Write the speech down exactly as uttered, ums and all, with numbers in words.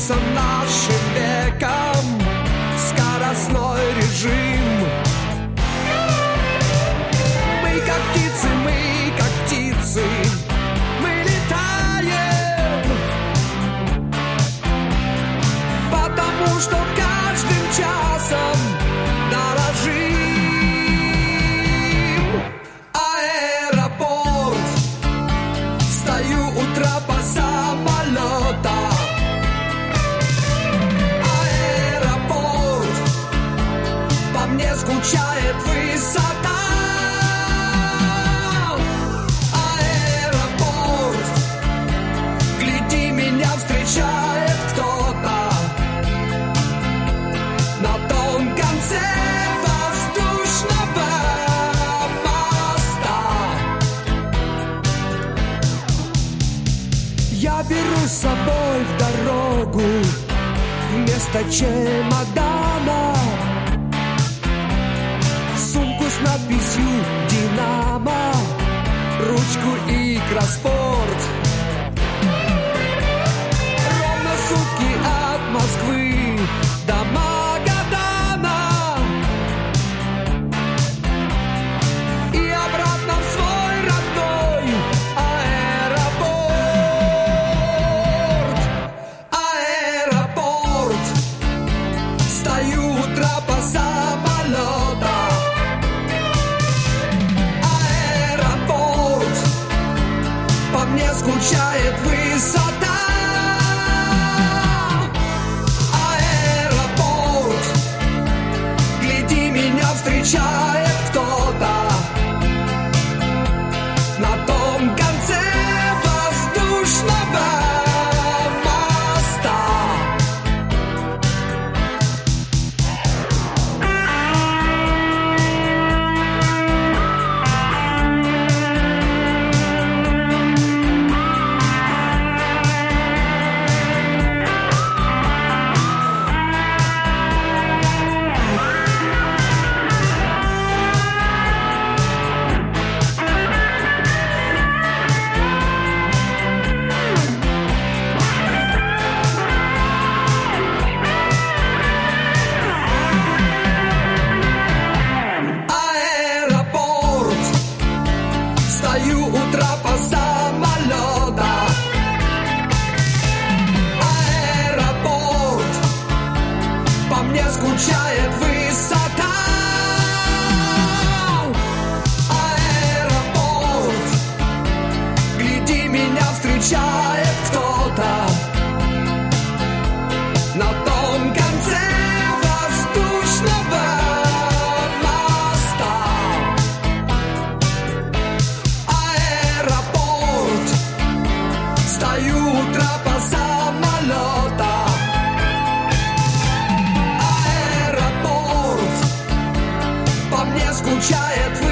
становится нашим веком скоростной режим. Мы как птицы, мы как птицы, мы летаем, потому что каждым часом дорожим. Аэропорт, стою у трапа самолета. Аэропорт, по мне скучает высота. Аэропорт, гляди, меня встречает кто-то на том конце воздушного моста. Я беру с собой в дорогу вместо чемодана сумку с надписью «Динамо», ручку и кроссворд. Ровно сутки от Москвы до Магадана и обратно в свой родной аэропорт. Аэропорт, стою у трапа самолета. Аэропорт, по мне скучает высота. Аэропорт, гляди, меня встречает кто-то на том конце воздушного моста. Аэропорт, стою у трапа самолета. Аэропорт, по мне скучает высота. Аэропорт, гляди, меня встречает кто-то на том конце воздушного моста. Аэропорт, стою у трапа самолета. Аэропорт, по мне скучает